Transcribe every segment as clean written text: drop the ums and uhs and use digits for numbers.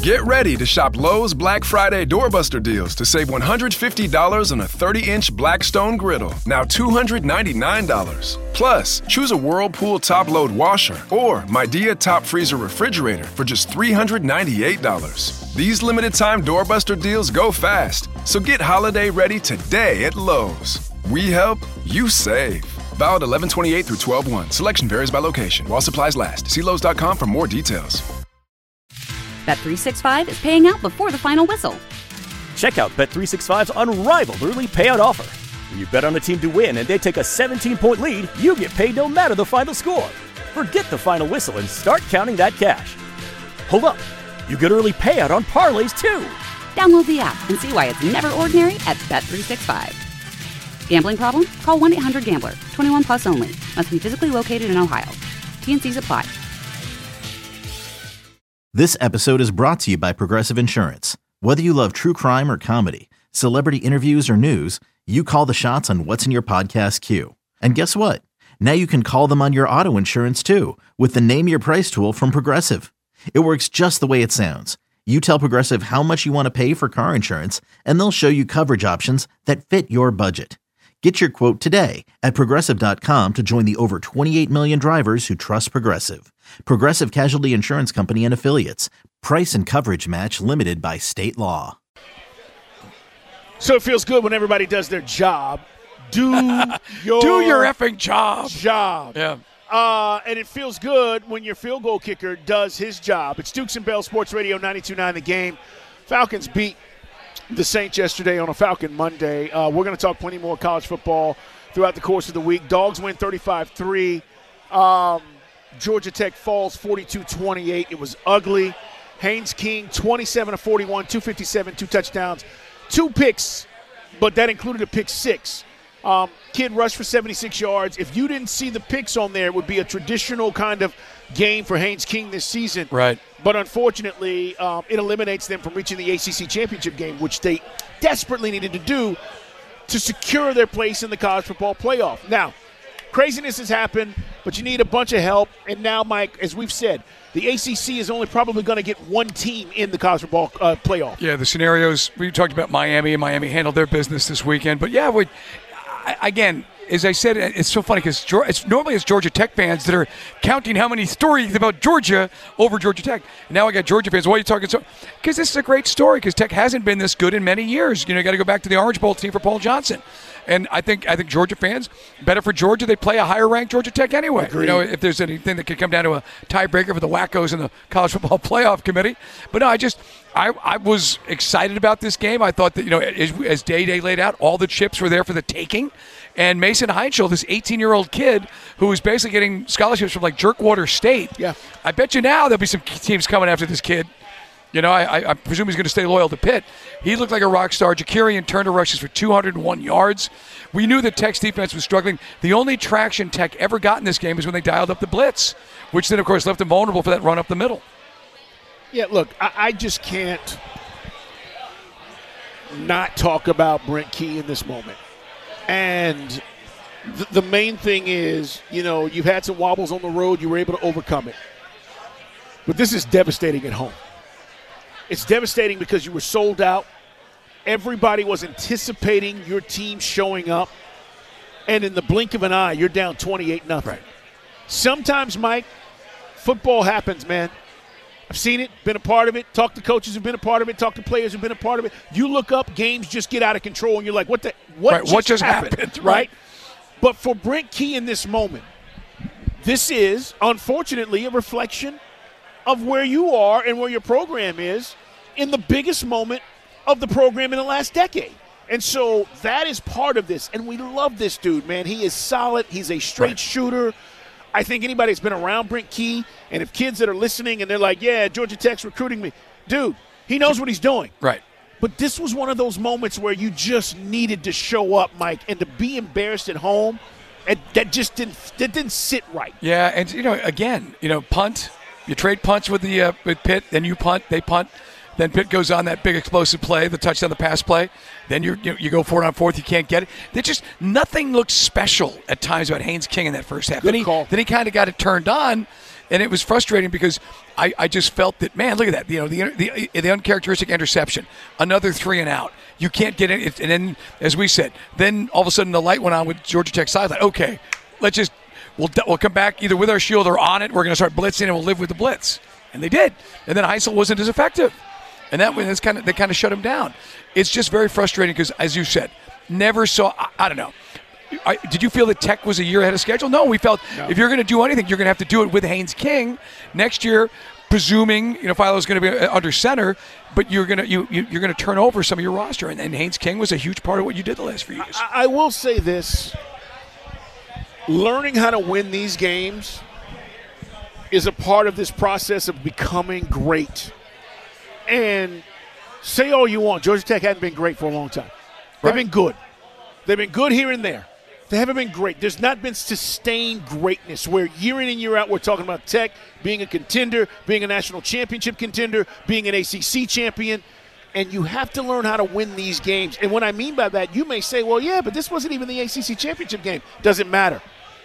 Get ready to shop Lowe's Black Friday Doorbuster deals to save $150 on a 30-inch Blackstone griddle, now $299. Plus, choose a Whirlpool top-load washer or Midea top freezer refrigerator for just $398. These limited-time Doorbuster deals go fast, so get holiday ready today at Lowe's. We help, you save. Valid 11/28 through 12/1. Selection varies by location. While supplies last. See Lowe's.com for more details. Bet365 is paying out before the final whistle. Check out Bet365's unrivaled early payout offer. When you bet on a team to win and they take a 17-point lead, you get paid no matter the final score. Forget the final whistle and start counting that cash. Hold up. You get early payout on parlays, too. Download the app and see why it's never ordinary at Bet365. Gambling problem? Call 1-800-GAMBLER. 21 plus only. Must be physically located in Ohio. T&Cs apply. This episode is brought to you by Progressive Insurance. Whether you love true crime or comedy, celebrity interviews or news, you call the shots on what's in your podcast queue. And guess what? Now you can call them on your auto insurance too with the Name Your Price tool from Progressive. It works just the way it sounds. You tell Progressive how much you want to pay for car insurance, and they'll show you coverage options that fit your budget. Get your quote today at Progressive.com to join the over 28 million drivers who trust Progressive. Progressive Casualty Insurance Company and Affiliates. Price and coverage match limited by state law. So it feels good when everybody does their job. Do your effing job. Yeah. And it feels good when your field goal kicker does his job. It's Dukes and Bell Sports Radio 92.9 The Game. Falcons beat the Saints yesterday on a Falcon Monday. We're going to talk plenty more college football throughout the course of the week. Dogs win 35-3. Georgia Tech falls 42-28. It was ugly. Haynes King, 27-41, 257, 2 touchdowns, 2 picks, but that included a pick 6. Kid rushed for 76 yards. If you didn't see the picks on there, it would be a traditional kind of game for Haynes King this season. Right. But unfortunately, it eliminates them from reaching the ACC championship game, which they desperately needed to do to secure their place in the college football playoff. Now, craziness has happened, but you need a bunch of help. And now, Mike, as we've said, the ACC is only probably going to get one team in the college football playoff. Yeah, the scenarios, we talked about Miami, and Miami handled their business this weekend. But, yeah, again, as I said, it's so funny because it's normally it's Georgia Tech fans that are counting how many stories about Georgia over Georgia Tech. And now I got Georgia fans. Why are you talking so? Because this is a great story because Tech hasn't been this good in many years. You got to go back to the Orange Bowl team for Paul Johnson. And I think Georgia fans, better for Georgia, they play a higher-ranked Georgia Tech anyway. Agreed. If there's anything that could come down to a tiebreaker for the wackos in the College Football Playoff Committee. But no, I was excited about this game. I thought that, as Day laid out, all the chips were there for the taking. And Mason Heinschel, this 18-year-old kid who was basically getting scholarships from like Jerkwater State. Yeah. I bet you now there'll be some teams coming after this kid. I presume he's going to stay loyal to Pitt. He looked like a rock star. Jakarian Turner rushes for 201 yards. We knew that Tech's defense was struggling. The only traction Tech ever got in this game is when they dialed up the blitz, which then, of course, left them vulnerable for that run up the middle. Yeah, look, I just can't not talk about Brent Key in this moment. And the main thing is, you've had some wobbles on the road. You were able to overcome it. But this is devastating at home. It's devastating because you were sold out. Everybody was anticipating your team showing up. And in the blink of an eye, you're down 28-0. Right. Sometimes, Mike, football happens, man. I've seen it, been a part of it, talked to coaches who've been a part of it, talked to players who've been a part of it. You look up, games just get out of control, and you're like, what just happened? Right? But for Brent Key in this moment, this is, unfortunately, a reflection of where you are and where your program is in the biggest moment of the program in the last decade. And so that is part of this. And we love this dude, man. He is solid. He's a straight shooter. I think anybody that's been around Brent Key, and if kids that are listening and they're like, yeah, Georgia Tech's recruiting me, dude, he knows what he's doing. Right. But this was one of those moments where you just needed to show up, Mike, and to be embarrassed at home, and that just didn't sit right. Yeah, and, again, punt. You trade punts with Pitt, then you punt, they punt. Then Pitt goes on that big explosive play, the touchdown, the pass play. Then you go for it on fourth, you can't get it. Nothing looks special at times about Haynes King in that first half. Then he kind of got it turned on, And it was frustrating because I just felt that, man, look at that. The uncharacteristic interception, another 3 and out. You can't get it. And then, as we said, then all of a sudden the light went on with Georgia Tech sideline. Okay, we'll come back either with our shield or on it. We're going to start blitzing and we'll live with the blitz. And they did. And then Heisel wasn't as effective. And they kind of shut him down. It's just very frustrating because, as you said, never saw, I don't know. Did you feel that Tech was a year ahead of schedule? No, we felt if you're going to do anything, you're going to have to do it with Haynes King next year, presuming Philo's going to be under center, but you're going to turn over some of your roster, and Haynes King was a huge part of what you did the last few years. I will say this: learning how to win these games is a part of this process of becoming great. And say all you want, Georgia Tech hadn't been great for a long time. They've been good. They've been good here and there. They haven't been great. There's not been sustained greatness where year in and year out we're talking about Tech being a contender, being a national championship contender, being an ACC champion, and you have to learn how to win these games. And what I mean by that, you may say, well, yeah, but this wasn't even the ACC championship game. Doesn't matter.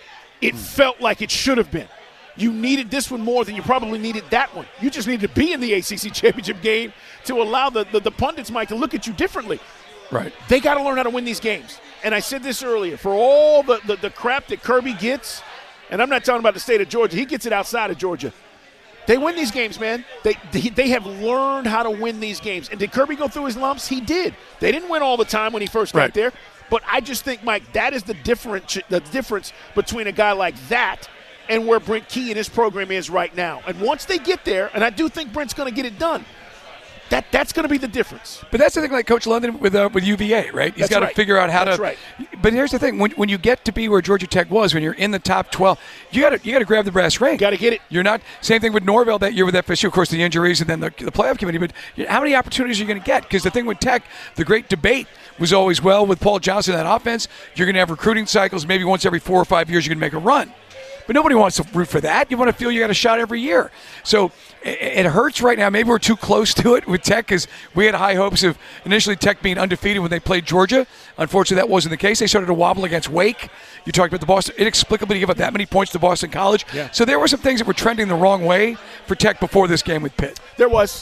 It felt like it should have been. You needed this one more than you probably needed that one. You just needed to be in the ACC championship game to allow the pundits, Mike, to look at you differently. Right. They got to learn how to win these games. And I said this earlier, for all the crap that Kirby gets, and I'm not talking about the state of Georgia, he gets it outside of Georgia. They win these games, man. They have learned how to win these games. And did Kirby go through his lumps? He did. They didn't win all the time when he first got there. But I just think, Mike, that is the difference between a guy like that and where Brent Key and his program is right now. And once they get there, and I do think Brent's going to get it done, that's going to be the difference. But that's the thing, like Coach London with UVA, right? He's got to figure out how to. Right. But here's the thing: when you get to be where Georgia Tech was, when you're in the top 12, you got to grab the brass ring. Got to get it. You're not. Same thing with Norvell that year with FSU. Of course, the injuries and then the playoff committee. But how many opportunities are you going to get? Because the thing with Tech, the great debate was always, well, with Paul Johnson in that offense, you're going to have recruiting cycles. Maybe once every 4 or 5 years, you're going to make a run. But nobody wants to root for that. You want to feel you got a shot every year. So it hurts right now. Maybe we're too close to it with Tech because we had high hopes of initially Tech being undefeated when they played Georgia. Unfortunately, that wasn't the case. They started to wobble against Wake. You talked about the Boston. Inexplicably, give up that many points to Boston College. Yeah. So there were some things that were trending the wrong way for Tech before this game with Pitt. There was.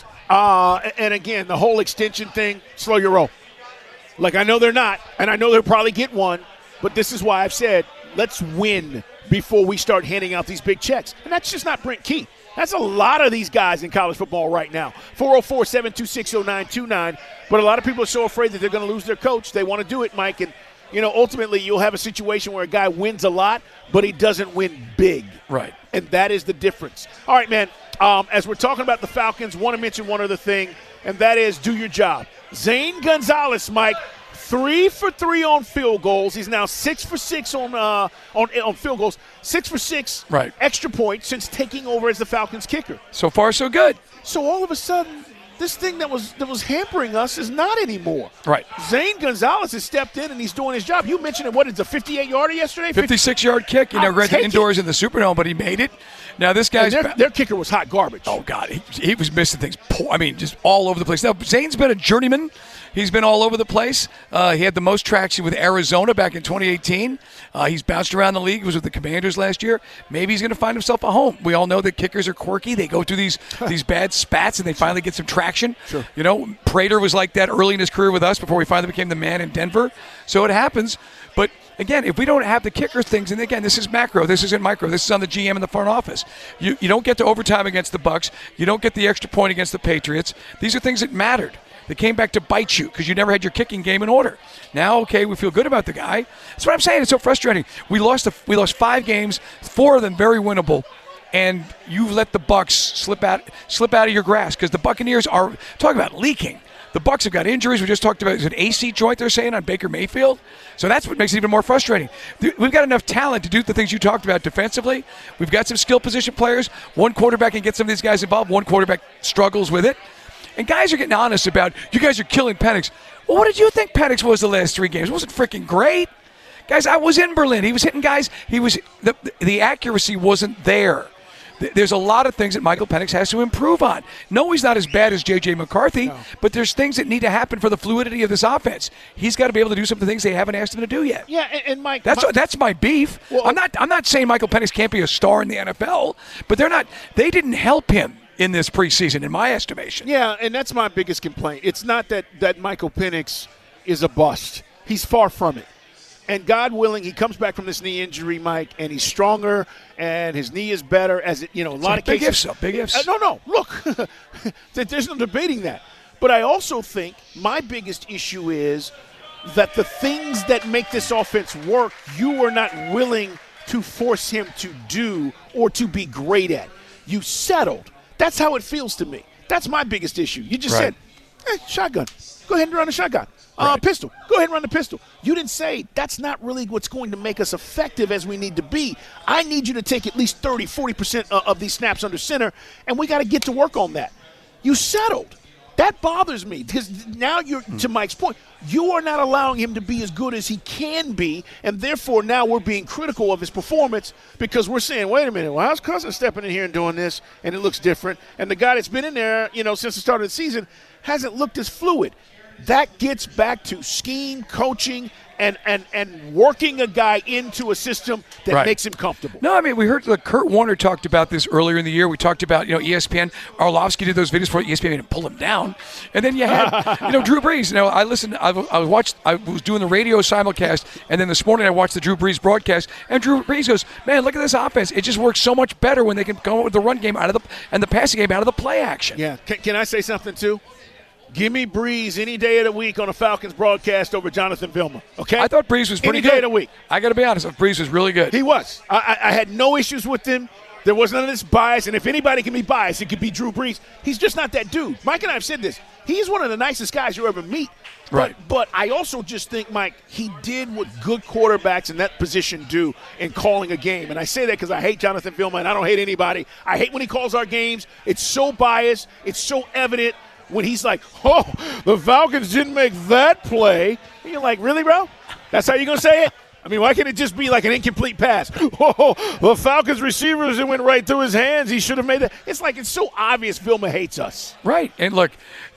And again, the whole extension thing, slow your roll. Like, I know they're not, and I know they'll probably get one, but this is why I've said, let's win before we start handing out these big checks. And that's just not Brent Key. That's a lot of these guys in college football right now. 404-726-0929. But a lot of people are so afraid that they're going to lose their coach. They want to do it, Mike. And, ultimately you'll have a situation where a guy wins a lot, but he doesn't win big. Right. And that is the difference. All right, man. As we're talking about the Falcons, want to mention one other thing, and that is do your job. Zane Gonzalez, Mike, 3 for 3 on field goals. He's now 6 for 6 on field goals. 6 for 6 extra points since taking over as the Falcons kicker. So far, so good. So all of a sudden, this thing that was hampering us is not anymore. Right. Zane Gonzalez has stepped in and he's doing his job. You mentioned what is a 58-yarder yesterday? 56-yard kick. Read the indoors in the Superdome, but he made it. Now this guy's their kicker was hot garbage. Oh God, he was missing things. I mean, just all over the place. Now Zane's been a journeyman. He's been all over the place. He had the most traction with Arizona back in 2018. He's bounced around the league. He was with the Commanders last year. Maybe he's going to find himself a home. We all know that kickers are quirky. They go through these bad spats, and they finally get some traction. Sure. Prater was like that early in his career with us before we finally became the man in Denver. So it happens. But, again, if we don't have the kicker things, and, again, this is macro. This isn't micro. This is on the GM in the front office. You don't get to overtime against the Bucs. You don't get the extra point against the Patriots. These are things that mattered. They came back to bite you because you never had your kicking game in order. Now, okay, we feel good about the guy. That's what I'm saying. It's so frustrating. We lost 5 games, 4 of them very winnable, and you've let the Bucs slip out of your grasp because the Buccaneers are talking about leaking. The Bucs have got injuries. We just talked about an AC joint they're saying on Baker Mayfield. So that's what makes it even more frustrating. We've got enough talent to do the things you talked about defensively. We've got some skill position players. One quarterback can get some of these guys involved. One quarterback struggles with it. And guys are getting honest about, you guys are killing Penix. Well, what did you think Penix was the last 3 games? It wasn't freaking great. Guys, I was in Berlin. He was hitting guys. The accuracy wasn't there. there's a lot of things that Michael Penix has to improve on. No, he's not as bad as J.J. McCarthy, but there's things that need to happen for the fluidity of this offense. He's got to be able to do some of the things they haven't asked him to do yet. Yeah, and Mike, that's my beef. Well, I'm not saying Michael Penix can't be a star in the NFL, but they didn't help him in this preseason, in my estimation. Yeah, and that's my biggest complaint. It's not that Michael Penix is a bust. He's far from it. And God willing, he comes back from this knee injury, Mike, and he's stronger, and his knee is better. As it, a lot of cases. Big ifs. No. Look, there's no debating that. But I also think my biggest issue is that the things that make this offense work, you are not willing to force him to do or to be great at. You settled. That's how it feels to me. That's my biggest issue. You just said, shotgun. Go ahead and run the shotgun. Pistol. Go ahead and run the pistol. You didn't say that's not really what's going to make us effective as we need to be. I need you to take at least 30, 40% of these snaps under center, and we got to get to work on that. You settled. That bothers me because now you're, to Mike's point, you are not allowing him to be as good as he can be, and therefore now we're being critical of his performance because we're saying, wait a minute, well, how's Cousins stepping in here and doing this, and it looks different, and the guy that's been in there, since the start of the season hasn't looked as fluid. That gets back to scheme, coaching, and working a guy into a system that makes him comfortable. No, I mean, we heard Kurt Warner talked about this earlier in the year. We talked about, ESPN. Arlovsky did those videos for ESPN and pull him down. And then you had, Drew Brees. I listened. I was doing the radio simulcast, and then this morning I watched the Drew Brees broadcast, and Drew Brees goes, man, look at this offense. It just works so much better when they can go with the run game and the passing game out of the play action. Yeah. Can I say something, too? Give me Brees any day of the week on a Falcons broadcast over Jonathan Vilma, okay? I thought Brees was pretty good. Any day of the week. I got to be honest, Brees was really good. He was. I had no issues with him. There was none of this bias, and if anybody can be biased, it could be Drew Brees. He's just not that dude. Mike and I have said this. He's one of the nicest guys you ever meet. But I also just think, Mike, he did what good quarterbacks in that position do in calling a game. And I say that because I hate Jonathan Vilma, and I don't hate anybody. I hate when he calls our games. It's so biased. It's so evident. When he's like, oh, the Falcons didn't make that play. And you're like, really, bro? That's how you're going to say it? I mean, why can't it just be like an incomplete pass? Oh, the Falcons receivers, it went right through his hands. He should have made that. It's like it's so obvious Vilma hates us. Right. And look,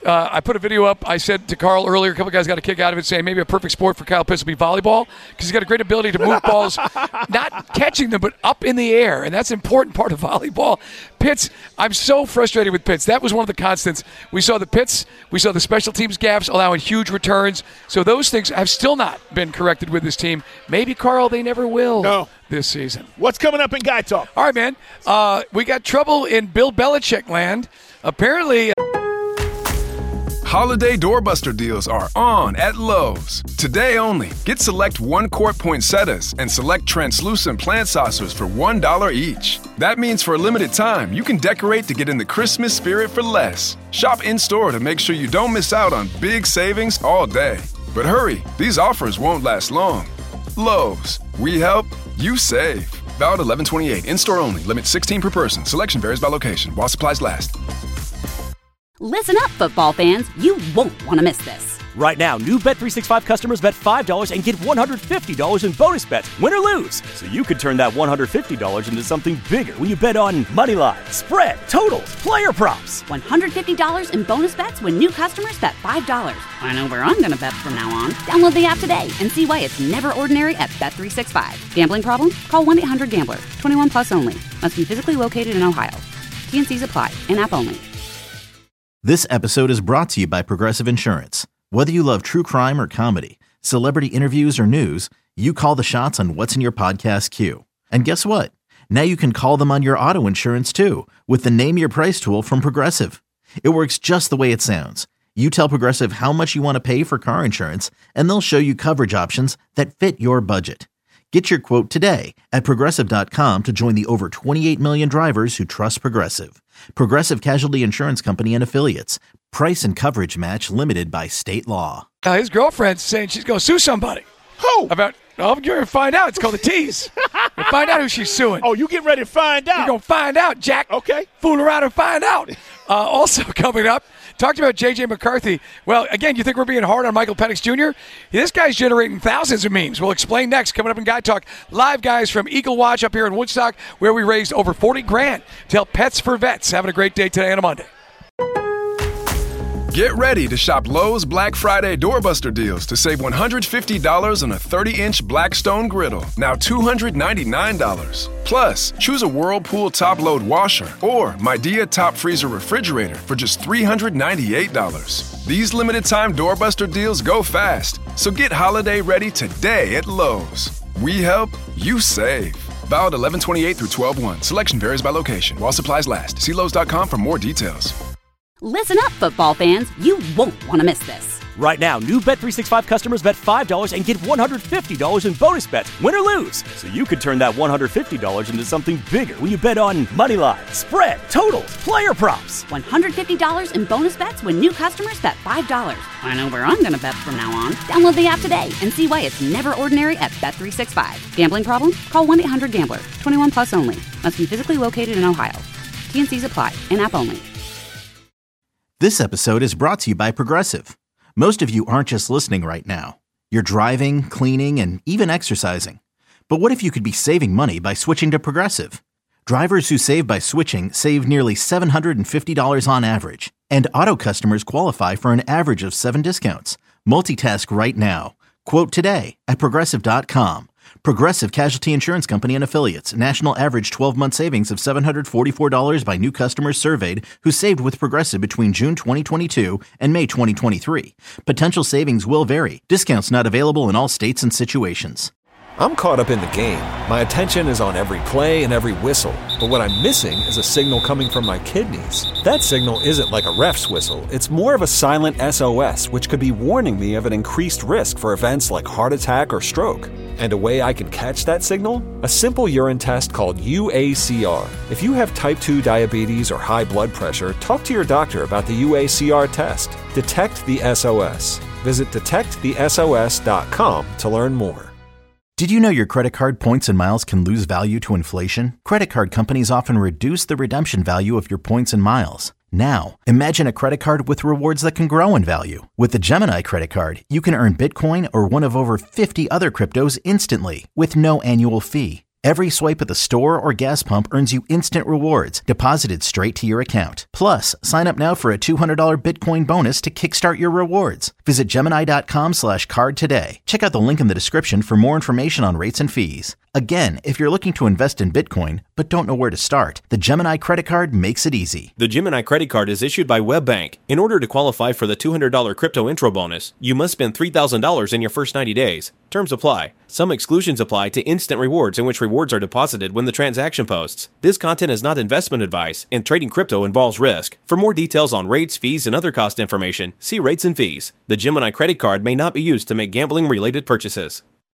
I put a video up. I said to Carl earlier, a couple guys got a kick out of it saying maybe a perfect sport for Kyle Pitts will be volleyball because he's got a great ability to move balls, not catching them, but up in the air. And that's an important part of volleyball. Pitts, I'm so frustrated with Pitts. That was one of the constants. We saw the Pitts. We saw the special teams gaps allowing huge returns. So those things have still not been corrected with this team. Maybe, Carl, they never will this season. What's coming up in Guy Talk? All right, man. We got trouble in Bill Belichick land. Apparently. Holiday doorbuster deals are on at Lowe's. Today only, get select 1-quart poinsettias and select translucent plant saucers for $1 each. That means for a limited time, you can decorate to get in the Christmas spirit for less. Shop in-store to make sure you don't miss out on big savings all day. But hurry, these offers won't last long. Lowe's, we help, you save. Valid 11/28, in-store only, limit 16 per person. Selection varies by location, while supplies last. Listen up, football fans. You won't want to miss this. Right now, new Bet365 customers bet $5 and get $150 in bonus bets, win or lose. So you could turn that $150 into something bigger when you bet on money line, spread, totals, player props. $150 in bonus bets when new customers bet $5. I know where I'm going to bet from now on. Download the app today and see why it's never ordinary at Bet365. Gambling problem? Call 1-800-GAMBLER. 21 plus only. Must be physically located in Ohio. T&Cs apply. In-app only. This episode is brought to you by Progressive Insurance. Whether you love true crime or comedy, celebrity interviews or news, you call the shots on what's in your podcast queue. And guess what? Now you can call them on your auto insurance too with the Name Your Price tool from Progressive. It works just the way it sounds. You tell Progressive how much you want to pay for car insurance, and they'll show you coverage options that fit your budget. Get your quote today at Progressive.com to join the over 28 million drivers who trust Progressive. Progressive Casualty Insurance Company and Affiliates. Price and coverage match limited by state law. His girlfriend's saying she's going to sue somebody. Who? About Oh, you're going to find out. It's called a tease. You'll find out who she's suing. Oh, you get ready to find out. You're going to find out, Jack. Okay. Fool around and find out. Also coming up, talked about J.J. McCarthy. Well, again, you think we're being hard on Michael Penix Jr.? This guy's generating thousands of memes. We'll explain next. Coming up in Guy Talk, live guys from Eagle Watch up here in Woodstock, where we raised over $40,000 to help Pets for Vets. Having a great day today on a Monday. Get ready to shop Lowe's Black Friday doorbuster deals to save $150 on a 30-inch Blackstone griddle, now $299. Plus, choose a Whirlpool top-load washer or Midea top freezer refrigerator for just $398. These limited-time doorbuster deals go fast, so get holiday ready today at Lowe's. We help, you save. Valid 11/28 through 12/1. Selection varies by location. While supplies last. See Lowe's.com for more details. Listen up, football fans. You won't want to miss this. Right now, new Bet365 customers bet $5 and get $150 in bonus bets, win or lose. So you could turn that $150 into something bigger when you bet on money line, spread, totals, player props. $150 in bonus bets when new customers bet $5. I know where I'm going to bet from now on. Download the app today and see why it's never ordinary at Bet365. Gambling problem? Call 1-800-GAMBLER. 21 plus only. Must be physically located in Ohio. T&Cs apply. In-app only. This episode is brought to you by Progressive. Most of you aren't just listening right now. You're driving, cleaning, and even exercising. But what if you could be saving money by switching to Progressive? Drivers who save by switching save nearly $750 on average. And auto customers qualify for an average of 7 discounts. Multitask right now. Quote today at Progressive.com. Progressive Casualty Insurance Company and Affiliates. National average 12-month savings of $744 by new customers surveyed who saved with Progressive between June 2022 and May 2023. Potential savings will vary. Discounts not available in all states and situations. I'm caught up in the game. My attention is on every play and every whistle. But what I'm missing is a signal coming from my kidneys. That signal isn't like a ref's whistle. It's more of a silent SOS, which could be warning me of an increased risk for events like heart attack or stroke. And a way I can catch that signal? A simple urine test called UACR. If you have type 2 diabetes or high blood pressure, talk to your doctor about the UACR test. Detect the SOS. Visit detectthesos.com to learn more. Did you know your credit card points and miles can lose value to inflation? Credit card companies often reduce the redemption value of your points and miles. Now, imagine a credit card with rewards that can grow in value. With the Gemini credit card, you can earn Bitcoin or one of over 50 other cryptos instantly with no annual fee. Every swipe at the store or gas pump earns you instant rewards deposited straight to your account. Plus, sign up now for a $200 Bitcoin bonus to kickstart your rewards. Visit Gemini.com/card today. Check out the link in the description for more information on rates and fees. Again, if you're looking to invest in Bitcoin but don't know where to start, the Gemini credit card makes it easy. The Gemini credit card is issued by WebBank. In order to qualify for the $200 crypto intro bonus, you must spend $3,000 in your first 90 days. Terms apply. Some exclusions apply to instant rewards in which rewards are deposited when the transaction posts. This content is not investment advice, and trading crypto involves risk. For more details on rates, fees, and other cost information, see rates and fees. The Gemini credit card may not be used to make gambling-related purchases.